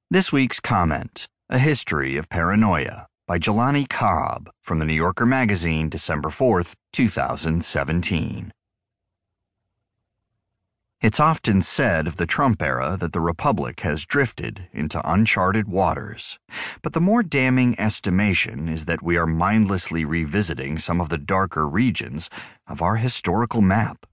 This week's comment, A History of Paranoia, by Jelani Cobb, from the New Yorker magazine, December 4th, 2017. It's often said of the Trump era that the Republic has drifted into uncharted waters. But the more damning estimation is that we are mindlessly revisiting some of the darker regions of our historical map.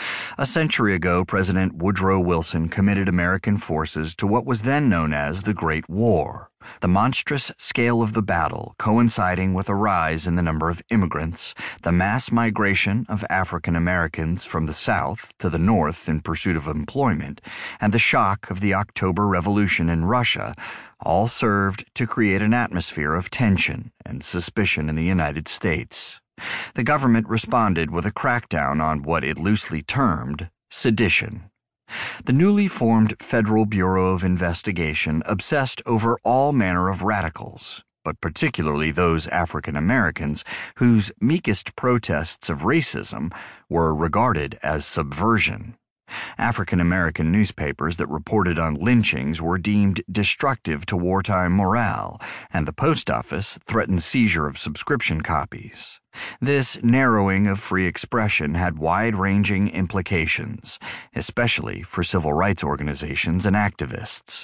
A century ago, President Woodrow Wilson committed American forces to what was then known as the Great War, the monstrous scale of the battle coinciding with a rise in the number of immigrants, the mass migration of African Americans from the South to the North in pursuit of employment, and the shock of the October Revolution in Russia, all served to create an atmosphere of tension and suspicion in the United States. The government responded with a crackdown on what it loosely termed sedition. The newly formed Federal Bureau of Investigation obsessed over all manner of radicals, but particularly those African Americans whose meekest protests of racism were regarded as subversion. African American newspapers that reported on lynchings were deemed destructive to wartime morale, and the post office threatened seizure of subscription copies. This narrowing of free expression had wide-ranging implications, especially for civil rights organizations and activists.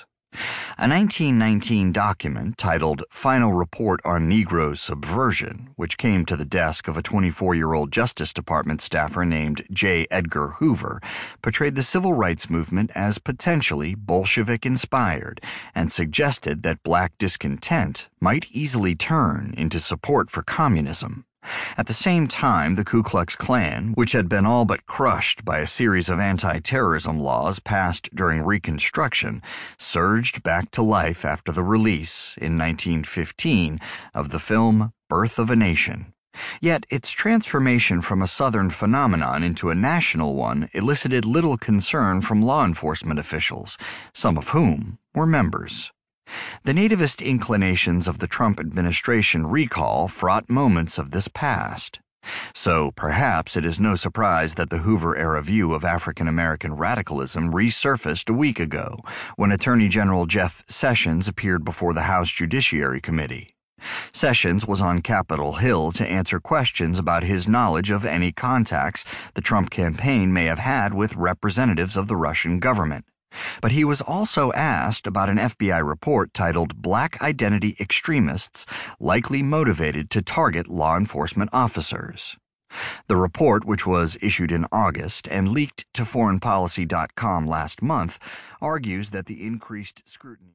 A 1919 document titled Final Report on Negro Subversion, which came to the desk of a 24-year-old Justice Department staffer named J. Edgar Hoover, portrayed the civil rights movement as potentially Bolshevik-inspired and suggested that black discontent might easily turn into support for communism. At the same time, the Ku Klux Klan, which had been all but crushed by a series of anti-terrorism laws passed during Reconstruction, surged back to life after the release, in 1915, of the film Birth of a Nation. Yet its transformation from a Southern phenomenon into a national one elicited little concern from law enforcement officials, some of whom were members. The nativist inclinations of the Trump administration recall fraught moments of this past. So perhaps it is no surprise that the Hoover-era view of African American radicalism resurfaced a week ago when Attorney General Jeff Sessions appeared before the House Judiciary Committee. Sessions was on Capitol Hill to answer questions about his knowledge of any contacts the Trump campaign may have had with representatives of the Russian government. But he was also asked about an FBI report titled Black Identity Extremists Likely Motivated to Target Law Enforcement Officers. The report, which was issued in August and leaked to foreignpolicy.com last month, argues that the increased scrutiny